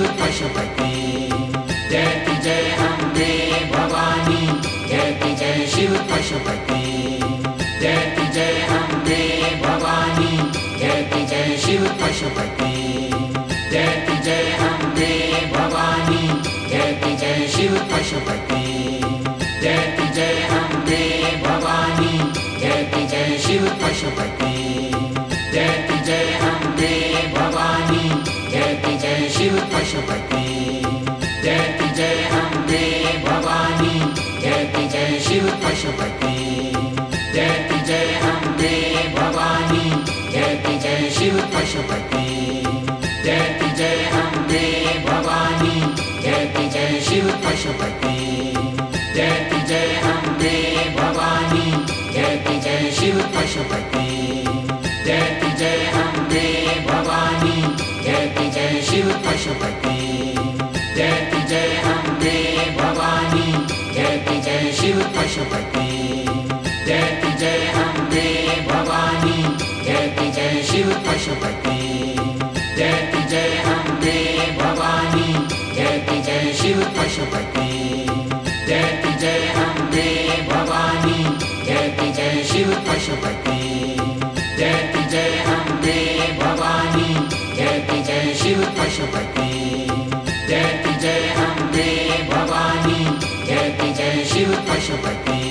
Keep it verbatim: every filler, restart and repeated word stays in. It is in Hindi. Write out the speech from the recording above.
शिव पशुपति। जयति जय अम्बे भवानी, जयति जय शिव पशुपति। जयति जय अम्बे भवानी, जयति जय शिव पशुपति। जयति जय अम्बे भवानी, जयति जय शिव पशुपति। जयति जय अम्बे भवानी, जयति जय शिव पशुपति। जयति जय अम्बे भवानी, जयति जय शिव पशुपति। जयति जय अम्बे भवानी, जयति जय शिव पशुपति। जयति जय अम्बे भवानी, जयति जय शिव पशुपति। जयति जय अम्बे भवानी, जयति जय शिव पशुपति। जयति जय अम्बे भवानी, जयति जय शिव पशुपति। जयति जय अम्बे भवानी, जयति जय शिव पशुपति। जयति जय अम्बे भवानी, जयति जय शिव पशुपति। जयति जय अम्बे भवानी, जयति जय शिव पशुपति। जयति जय अम्बे भवानी, जयति जय शिव पशुपति। जयति जय अम्बे भवानी, जयति जय शिव पशुपति। जयति जय अम्बे भवानी, जयति जय शिव पशुपति। जयति जय अम्बे भवानी, जयति जय शिव पशुपति।